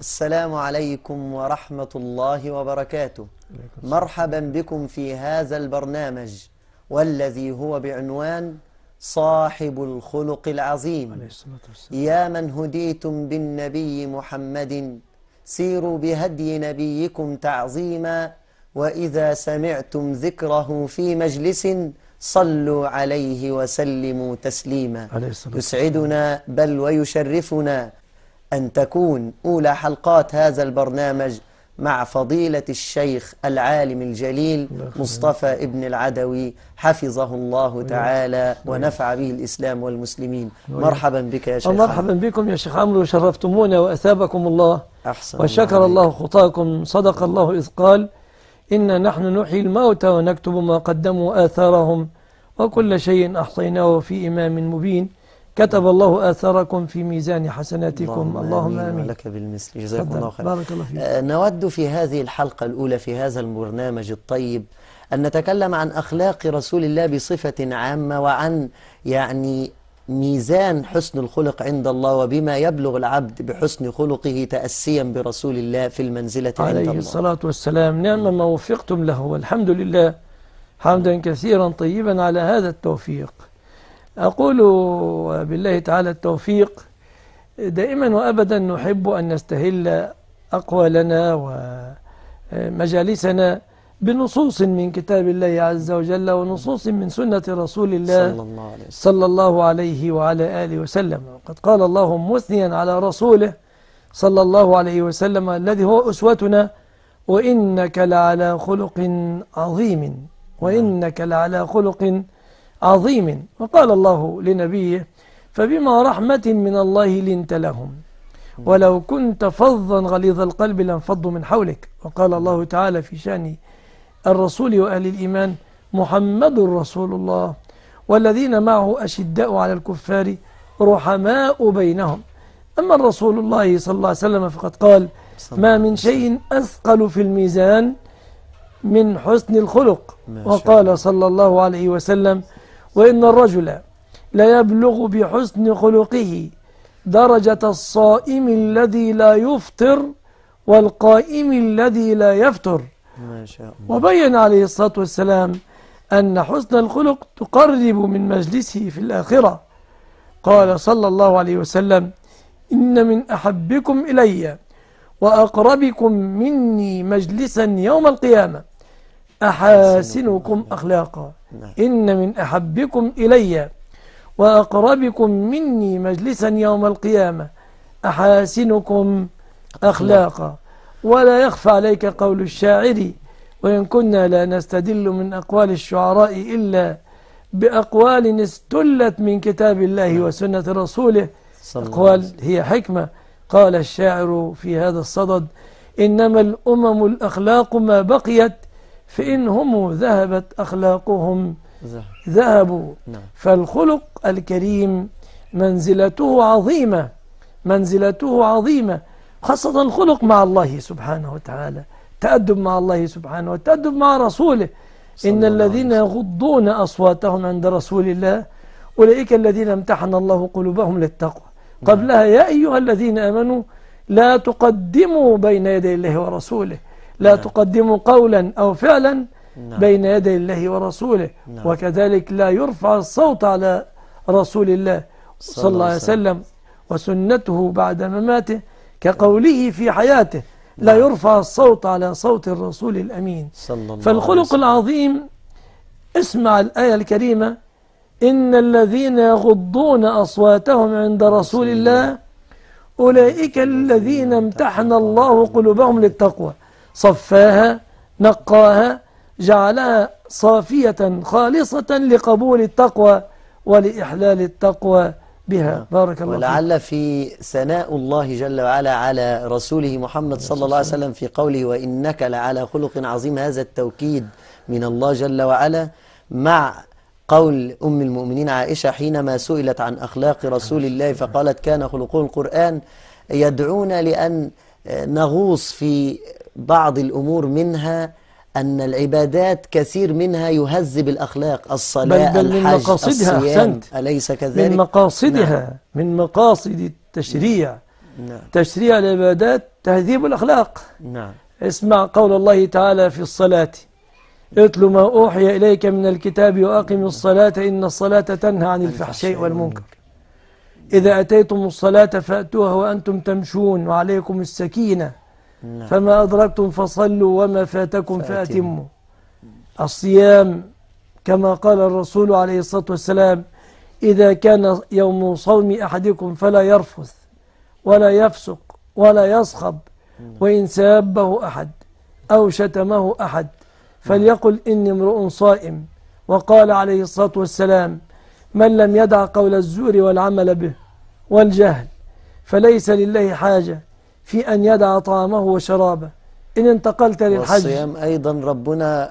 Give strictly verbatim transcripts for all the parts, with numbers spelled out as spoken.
السلام عليكم ورحمة الله وبركاته. مرحبا بكم في هذا البرنامج والذي هو بعنوان صاحب الخلق العظيم. يا من هديتم بالنبي محمد سيروا بهدي نبيكم تعظيما، وإذا سمعتم ذكره في مجلس صلوا عليه وسلموا تسليما. يسعدنا بل ويشرفنا أن تكون أولى حلقات هذا البرنامج مع فضيلة الشيخ العالم الجليل مصطفى ابن العدوي حفظه الله تعالى ونفع به الإسلام والمسلمين. مرحبا بك يا شيخ. مرحبا بكم يا شيخ عمرو، شرفتمونا وأثابكم الله. أحسن وشكر الله, الله خطاكم. صدق الله إذ قال إنا نحن نحيي الموتى ونكتب ما قدموا آثارهم وكل شيء أحصيناه في إمام مبين. كتب الله آثاركم في ميزان حسناتكم. اللهم آمين. ولك بالمثل. جزاكم الله خير. بارك الله فيك. آه نود في هذه الحلقة الأولى في هذا البرنامج الطيب أن نتكلم عن أخلاق رسول الله بصفة عامة، وعن يعني ميزان حسن الخلق عند الله، وبما يبلغ العبد بحسن خلقه تأسيا برسول الله في المنزلة عند الله عليه الصلاة والسلام. نعم ما وفقتم له، والحمد لله حمدا كثيرا طيبا على هذا التوفيق. أقول بالله تعالى التوفيق. دائما وأبدا نحب أن نستهل أقوالنا ومجالسنا بنصوص من كتاب الله عز وجل ونصوص من سنة رسول الله صلى الله عليه وسلم, صلى الله عليه وعلى آله وسلم. قد قال الله مثنيا على رسوله صلى الله عليه وسلم الذي هو أسوتنا: وإنك لعلى خلق عظيم، وإنك لعلى خلق عظيم. وقال الله لنبيه: فبما رحمة من الله لنت لهم ولو كنت فظا غليظ القلب لانفضوا من حولك. وقال الله تعالى في شأن الرسول وأهل الإيمان: محمد رسول الله والذين معه أشداء على الكفار رحماء بينهم. أما الرسول الله صلى الله عليه وسلم فقد قال: ما من شيء أثقل في الميزان من حسن الخلق. وقال صلى الله عليه وسلم: وإن الرجل لا يبلغ بحسن خلقه درجة الصائم الذي لا يفطر والقائم الذي لا يفتر. ما شاء الله. وبين عليه الصلاة والسلام أن حسن الخلق تقرب من مجلسه في الآخرة. قال صلى الله عليه وسلم: إن من أحبكم إلي وأقربكم مني مجلسا يوم القيامة أحاسنكم أخلاقا. إن من أحبكم إلي وأقربكم مني مجلسا يوم القيامة أحاسنكم أخلاقا. ولا يخفى عليك قول الشاعر: وإن كنا لا نستدل من أقوال الشعراء إلا بأقوال استلت من كتاب الله وسنة رسوله. أقوال هي حكمة. قال الشاعر في هذا الصدد: إنما الأمم الأخلاق ما بقيت فإن هم ذهبت أخلاقهم ذهبوا. فالخلق الكريم منزلته عظيمة، منزلته عظيمة، خاصة الخلق مع الله سبحانه وتعالى، تأدب مع الله سبحانه والتأدب مع رسوله. إن الذين يغضون أصواتهم عند رسول الله أولئك الذين امتحن الله قلوبهم للتقوى. قبلها: يا أيها الذين آمنوا لا تقدموا بين يدي الله ورسوله، لا نعم. تقدموا قولا أو فعلا نعم. بين يدي الله ورسوله. نعم. وكذلك لا يرفع الصوت على رسول الله صلى الله عليه وسلم وسنته بعد مماته كقوله في حياته: لا نعم. يرفع الصوت على صوت الرسول الأمين. فالخلق العظيم، اسمع الآية الكريمة: إن الذين يغضون أصواتهم عند رسول الله أولئك الذين امتحن الله قلوبهم للتقوى. صفاها، نقاها، جعلها صافية خالصة لقبول التقوى ولإحلال التقوى بها. بارك الله فيك. ولعل في ثناء الله جل وعلا على رسوله محمد صلى الله عليه وسلم في قوله: وإنك لعلى خلق عظيم، هذا التوكيد من الله جل وعلا مع قول أم المؤمنين عائشة حينما سئلت عن أخلاق رسول الله فقالت: كان خلقه القرآن. يدعونا لأن نغوص في بعض الأمور، منها أن العبادات كثير منها يهذب الأخلاق، الصلاة، بل بل الحج، الصيام، أليس كذلك؟ من مقاصدها نعم. من مقاصد التشريع نعم. تشريع العبادات تهذيب الأخلاق. نعم. اسمع قول الله تعالى في الصلاة: اتل ما أوحي إليك من الكتاب وأقم الصلاة إن الصلاة تنهى عن الفحشاء والمنكر. إذا أتيتم الصلاة فأتوها وأنتم تمشون وعليكم السكينة. نعم. فما أدركتم فصلوا وما فاتكم فأتموا. الصيام كما قال الرسول عليه الصلاة والسلام: إذا كان يوم صوم أحدكم فلا يرفث ولا يفسق ولا يصخب، وإن سابه أحد أو شتمه أحد فليقل إني امرؤ صائم. وقال عليه الصلاة والسلام: من لم يدع قول الزور والعمل به والجهل فليس لله حاجة في أن يدع طعامه وشرابه. إن انتقلت للحج. والصيام أيضا ربنا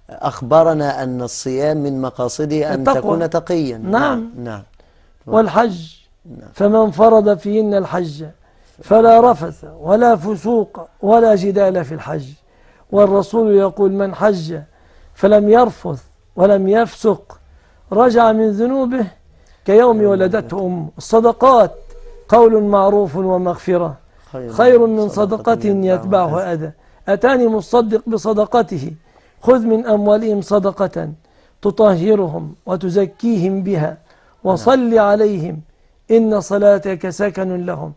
أخبرنا أن الصيام من مقاصده أن التقوى. تكون تقيا. نعم. نعم. نعم. والحج نعم. فمن فرض فيهن الحج فلا رفث ولا فسوق ولا جدال في الحج. والرسول يقول: من حج فلم يرفث ولم يفسق رجع من ذنوبه كيوم ولدته أمه. الصدقات قول معروف ومغفرة خير من صدقة يتبعها أذى. أتاني مصدق بصدقته خذ من أموالهم صدقة تطهرهم وتزكيهم بها وصل عليهم إن صلاتك سكن لهم.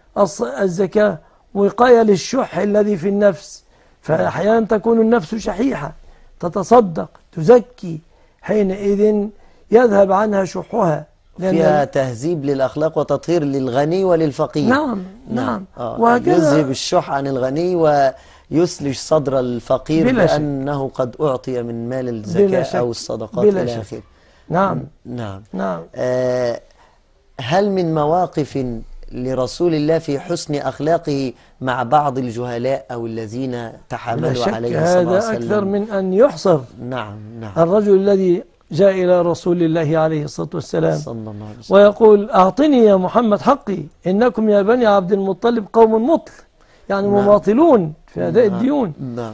الزكاة وقاية للشح الذي في النفس، فأحيانا تكون النفس شحيحة تتصدق تزكي، حينئذ يذهب عنها شحها، فيها تهذيب للأخلاق وتطهير للغني وللفقير. نعم نعم. آه. وهكذا يذهب الشح عن الغني ويسلج صدر الفقير بأنه قد أعطي من مال الزكاة أو الصدقات إلى آخره. نعم نعم. نعم. آه هل من مواقف لرسول الله في حسن أخلاقه مع بعض الجهلاء أو الذين تحاملوا عليه صلى الله عليه وسلم؟ هذا أكثر من أن يحصر. نعم نعم. الرجل الذي جاء إلى رسول الله عليه الصلاة والسلام صلى الله عليه وسلم ويقول: أعطني يا محمد حقي، إنكم يا بني عبد المطلب قوم مطل، يعني نعم. مماطلون في أداء نعم. الديون. نعم.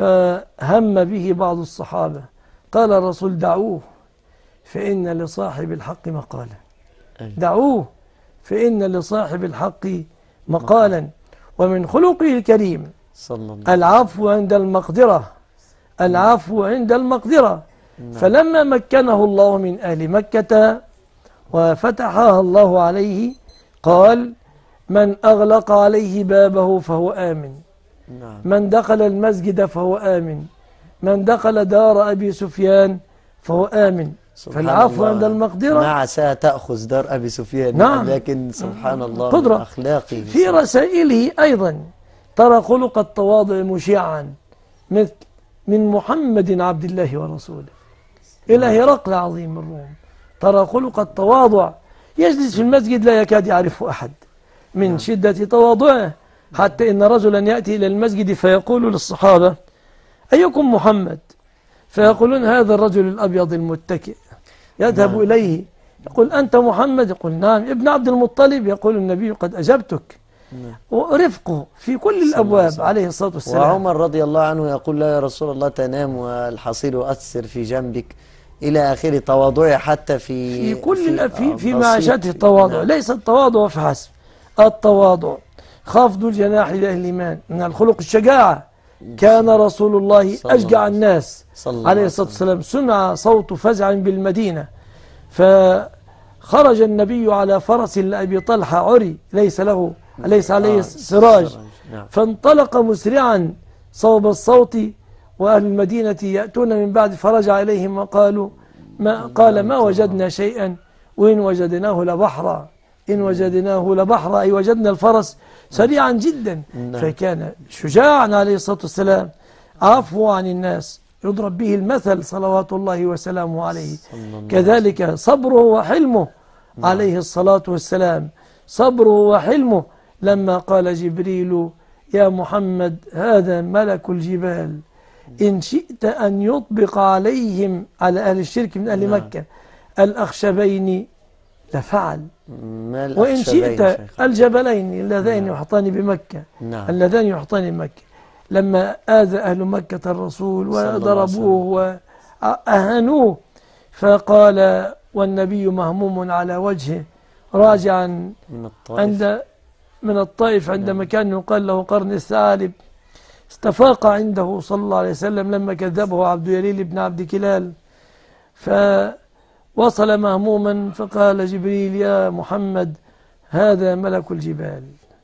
فهم به بعض الصحابة، قال الرسول: دعوه فإن لصاحب الحق مقالا. دعوه فإن لصاحب الحق مقالا. ومن خلقه الكريم صلى الله العفو عند المقدرة. العفو عند المقدرة. فلما مكنه الله من أهل مكة وفتحها الله عليه قال: من أغلق عليه بابه فهو آمن. من دخل المسجد فهو آمن. من دخل دار أبي سفيان فهو آمن. فالعفو عند المقدرة. ما عسى تأخذ دار أبي سفيان. نعم. لكن سبحان الله قدرة. أخلاقه في رسائله أيضا ترى خلق التواضع مشيعا مثل من محمد عبد الله ورسوله إلى هرقل عظيم الروم. ترى خلق التواضع، يجلس في المسجد لا يكاد يعرفه أحد من نعم. شدة تواضعه، حتى إن رجلا يأتي إلى المسجد فيقول للصحابة: أيكم محمد؟ فيقولون: هذا الرجل الأبيض المتكئ. يذهب نعم. إليه يقول: أنت محمد؟ يقول: نعم. ابن عبد المطلب؟ يقول النبي: قد أجبتك. نعم. ورفقه في كل الأبواب عليه الصلاة والسلام. وعمر رضي الله عنه يقول: لا يا رسول الله تنام والحصير يؤثر في جنبك، إلى آخر تواضعه حتى في في كل في, في معاشاته التواضع. نعم. ليس التواضع فحسب، التواضع خفض الجناح للإيمان من الخلق. الشجاعة كان رسول الله أشجع الناس عليه الصلاة والسلام. سمع صوت فزع بالمدينة فخرج النبي على فرس لأبي طلحة عري ليس له ليس عليه سراج، فانطلق مسرعا صوب الصوت، وأهل المدينة يأتون من بعد فرجع إليهم وقالوا ما قال: ما وجدنا شيئا وإن وجدناه لبحرا. إن وجدناه لبحرا أي وجدنا الفرس سريعا جدا. فكان شجاعا عليه الصلاة والسلام، عفو عن الناس يضرب به المثل صلوات الله وسلامه عليه. كذلك صبره وحلمه عليه الصلاة والسلام. صبره وحلمه لما قال جبريل: يا محمد هذا ملك الجبال، إن شئت أن يطبق عليهم على أهل الشرك من أهل مكة الأخشبين لفعل، وإن شئت الجبلين اللذين يحطان بمكة اللذين يحطان بمكة. لما آذى أهل مكة الرسول وضربوه وأهانوه فقال والنبي مهموم على وجهه راجعا عند من الطائف عند مكان يقال له قرن الثعالب، استفاق عنده صلى الله عليه وسلم لما كذبه عبد يليل بن عبد كلال، فوصل مهموما فقال جبريل يا محمد هذا ملك الجبال،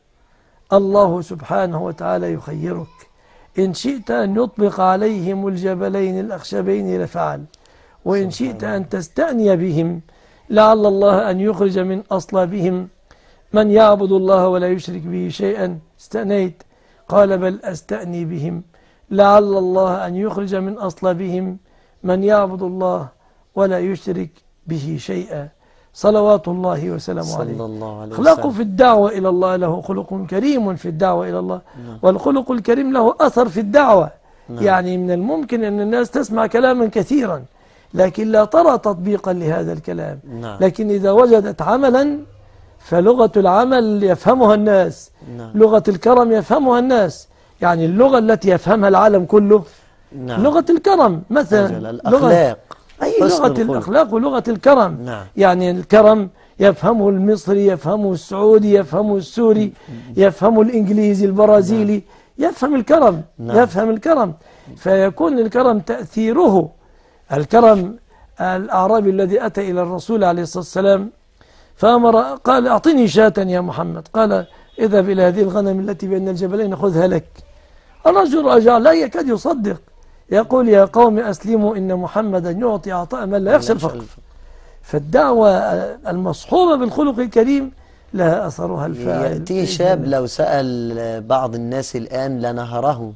الله سبحانه وتعالى يخيرك، إن شئت أن يطبق عليهم الجبلين الأخشبين لفعل، وإن شئت أن تستأني بهم لعل الله أن يخرج من أصلابهم من يعبد الله ولا يشرك به شيئا. استأنيت؟ قال بل أستأني بهم لعل الله أن يخرج من أصلابهم من يعبد الله ولا يشرك به شيئا، صلوات الله وسلامه عليه. خلقه في الدعوة إلى الله، له خلق كريم في الدعوة إلى الله، نعم. والخلق الكريم له أثر في الدعوة، نعم. يعني من الممكن أن الناس تسمع كلاما كثيرا لكن لا ترى تطبيقا لهذا الكلام، نعم. لكن إذا وجدت عملا فلغة العمل يفهمها الناس، نعم. لغة الكرم يفهمها الناس، يعني اللغة التي يفهمها العالم كله، نعم. لغة الكرم مثلا، الأخلاق، أي لغة الأخلاق ولغة الكرم، نعم. يعني الكرم يفهمه المصري، يفهمه السعودي، يفهمه السوري، يفهمه الإنجليزي، البرازيلي، نعم. يفهم الكرم، نعم. يفهم الكرم، فيكون الكرم تأثيره. الكرم الأعرابي الذي أتى إلى الرسول عليه الصلاة والسلام فأمر قال أعطني شاة يا محمد، قال اذهب إلى هذه الغنم التي بين الجبلين خذها لك. الرجل رجع لا يكاد يصدق، يقول يا قوم أسلموا إن محمدا يعطي عطاء من لا يخشى الفقر. فالدعوة المصحوبة بالخلق الكريم لها أثرها الفاعل. يأتي شاب لو سأل بعض الناس الآن لنهره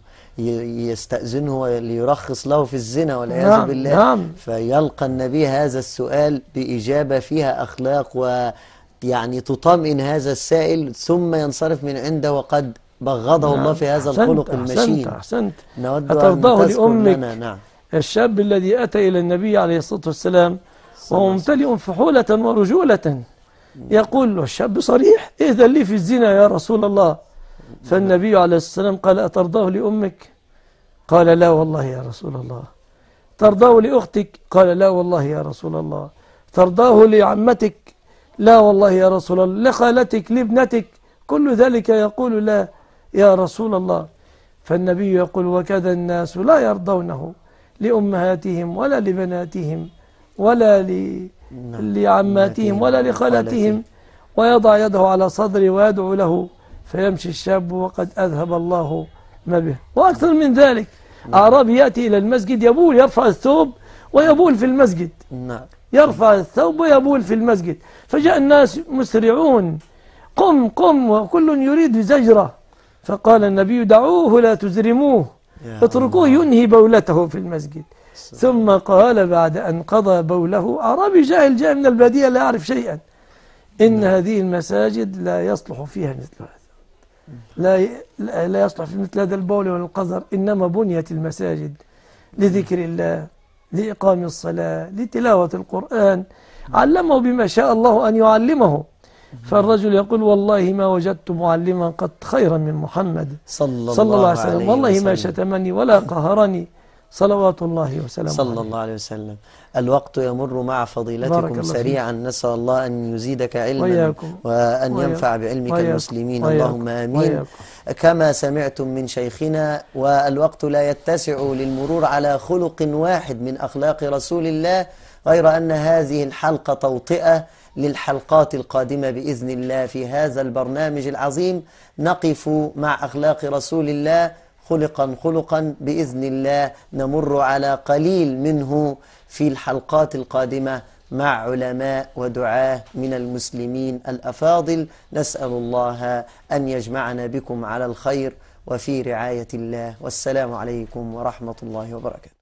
يستأذنه ليرخص له في الزنا والعياذ نعم بالله، نعم. فيلقى النبي هذا السؤال بإجابة فيها أخلاق ويعني تطمئن هذا السائل ثم ينصرف من عنده وقد بغضه نعم. الله في هذا أحسنت الخلق المشين. أحسنت أحسنت أترضاه لأمك لنا. نعم. الشاب الذي أتى إلى النبي عليه الصلاة والسلام وهو ممتلئ فحولة ورجولة، يقول له الشاب صريح إذن لي في الزنا يا رسول الله. فالنبي عليه الصلاة والسلام قال أترضاه لأمك؟ قال لا والله يا رسول الله. ترضاه لأختك؟ قال لا والله يا رسول الله. ترضاه لعمتك؟ لا والله يا رسول الله. لخالتك؟ لابنتك؟ كل ذلك يقول لا يا رسول الله. فالنبي يقول وكذا الناس لا يرضونه لأمهاتهم ولا لبناتهم ولا ل... لعماتهم ولا لخالتهم، ويضع يده على صدره ويدعو له فيمشي الشاب وقد أذهب الله ما به. وأكثر من ذلك أعرابي يأتي إلى المسجد يبول، يرفع الثوب ويبول في المسجد، يرفع الثوب ويبول في المسجد، فجاء الناس مسرعون قم قم وكل يريد زجرة، فقال النبي دعوه لا تزرموه اتركوه ينهي بولته في المسجد. ثم قال بعد أن قضى بوله أعرابي جاهل جاء من البادية لا يعرف شيئا إن هذه المساجد لا يصلح فيها مثل هذا، لا لا يصلح في مثل هذا البول والقذر، إنما بنيت المساجد لذكر الله، لإقام الصلاة، لتلاوة القرآن، علمه بما شاء الله أن يعلمه. فالرجل يقول والله ما وجدت معلما قد خيرا من محمد صلى, صلى الله عليه وسلم، والله ما شتمني ولا قهرني صلوات الله وسلامه صلى الله عليه وسلم. الوقت يمر مع فضيلتكم سريعا، نسأل الله أن يزيدك علما وياكم وأن وياكم ينفع بعلمك وياكم المسلمين وياكم اللهم آمين وياكم. كما سمعتم من شيخنا والوقت لا يتسع للمرور على خلق واحد من أخلاق رسول الله، غير أن هذه الحلقة توطئة للحلقات القادمة بإذن الله. في هذا البرنامج العظيم نقف مع أخلاق رسول الله خلقا خلقا بإذن الله، نمر على قليل منه في الحلقات القادمة مع علماء ودعاة من المسلمين الأفاضل. نسأل الله أن يجمعنا بكم على الخير وفي رعاية الله، والسلام عليكم ورحمة الله وبركاته.